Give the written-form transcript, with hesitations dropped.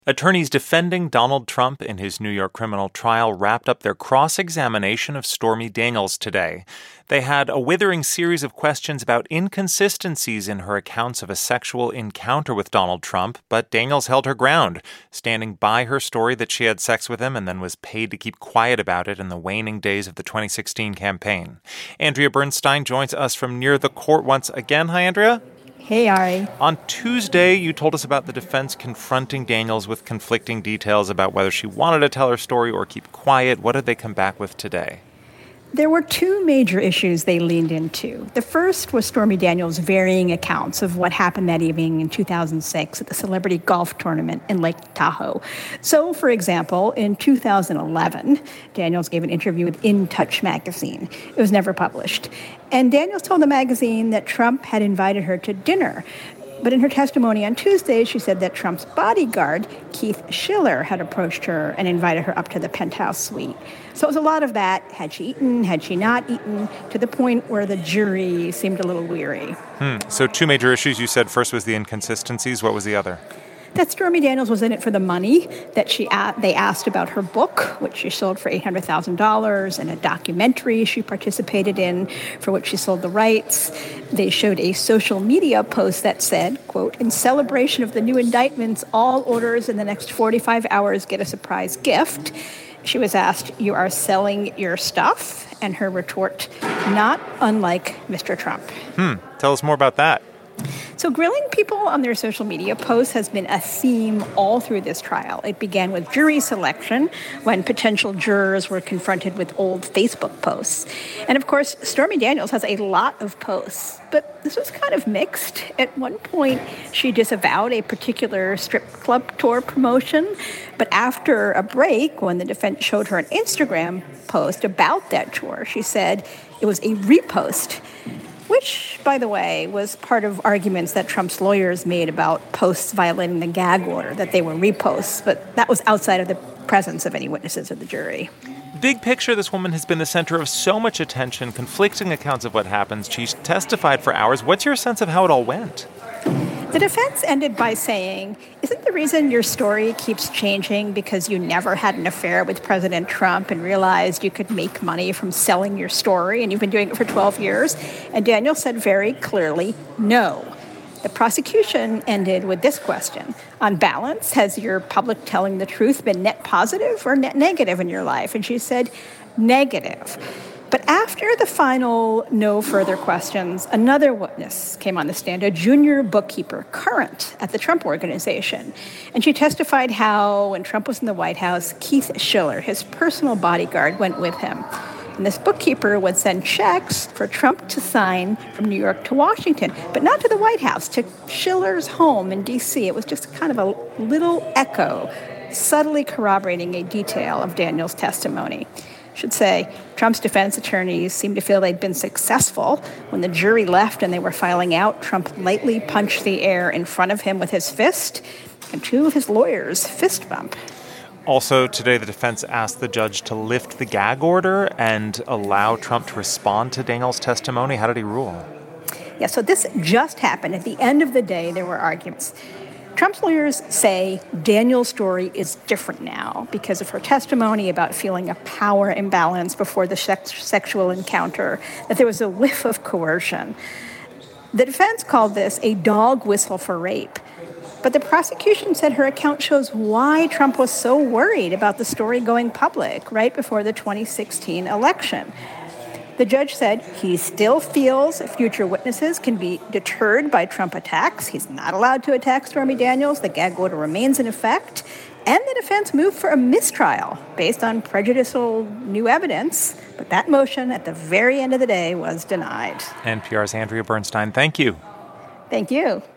Attorneys defending Donald Trump in his New York criminal trial wrapped up their cross-examination of Stormy Daniels today. They had a withering series of questions about inconsistencies in her accounts of a sexual encounter with Donald Trump, but Daniels held her ground, standing by her story that she had sex with him and then was paid to keep quiet about it in the waning days of the 2016 campaign. Andrea Bernstein joins us from near the court once again. Hi, Andrea. Hey, Ari. On Tuesday, you told us about the defense confronting Daniels with conflicting details about whether she wanted to tell her story or keep quiet. What did they come back with today? There were two major issues they leaned into. The first was Stormy Daniels' varying accounts of what happened that evening in 2006 at the celebrity golf tournament in Lake Tahoe. So, for example, in 2011, Daniels gave an interview with In Touch magazine. It was never published. And Daniels told the magazine that Trump had invited her to dinner. But in her testimony on Tuesday, she said that Trump's bodyguard, Keith Schiller, had approached her and invited her up to the penthouse suite. So it was a lot of that. Had she eaten? Had she not eaten? To the point where the jury seemed a little weary. So two major issues you said. First was the inconsistencies. What was the other? That Stormy Daniels was in it for the money, that they asked about her book, which she sold for $800,000, and a documentary she participated in, for which she sold the rights. They showed a social media post that said, quote, "In celebration of the new indictments, all orders in the next 45 hours get a surprise gift." She was asked, "You are selling your stuff?" And her retort, "Not unlike Mr. Trump." Tell us more about that. So grilling people on their social media posts has been a theme all through this trial. It began with jury selection, when potential jurors were confronted with old Facebook posts. And of course, Stormy Daniels has a lot of posts, but this was kind of mixed. At one point, she disavowed a particular strip club tour promotion, but after a break, when the defense showed her an Instagram post about that tour, she said it was a repost. Which, by the way, was part of arguments that Trump's lawyers made about posts violating the gag order, that they were reposts, but that was outside of the presence of any witnesses or the jury. Big picture, this woman has been the center of so much attention, conflicting accounts of what happens. She's testified for hours. What's your sense of how it all went? The defense ended by saying, "Isn't the reason your story keeps changing because you never had an affair with President Trump and realized you could make money from selling your story, and you've been doing it for 12 years? And Daniel said very clearly, no. The prosecution ended with this question. On balance, has your public telling the truth been net positive or net negative in your life? And she said, negative. But after the final no further questions, another witness came on the stand, a junior bookkeeper, current at the Trump Organization. And she testified how, when Trump was in the White House, Keith Schiller, his personal bodyguard, went with him. And this bookkeeper would send checks for Trump to sign from New York to Washington, but not to the White House, to Schiller's home in D.C. It was just kind of a little echo, subtly corroborating a detail of Daniels' testimony. Should say, Trump's defense attorneys seemed to feel they'd been successful. When the jury left and they were filing out, Trump lightly punched the air in front of him with his fist, and two of his lawyers fist bump. Also, today the defense asked the judge to lift the gag order and allow Trump to respond to Daniels' testimony. How did he rule? Yeah, so this just happened. At the end of the day, there were arguments. Trump's lawyers say Daniel's story is different now because of her testimony about feeling a power imbalance before the sexual encounter, that there was a whiff of coercion. The defense called this a dog whistle for rape. But the prosecution said her account shows why Trump was so worried about the story going public right before the 2016 election. The judge said he still feels future witnesses can be deterred by Trump attacks. He's not allowed to attack Stormy Daniels. The gag order remains in effect. And the defense moved for a mistrial based on prejudicial new evidence. But that motion at the very end of the day was denied. NPR's Andrea Bernstein, thank you. Thank you.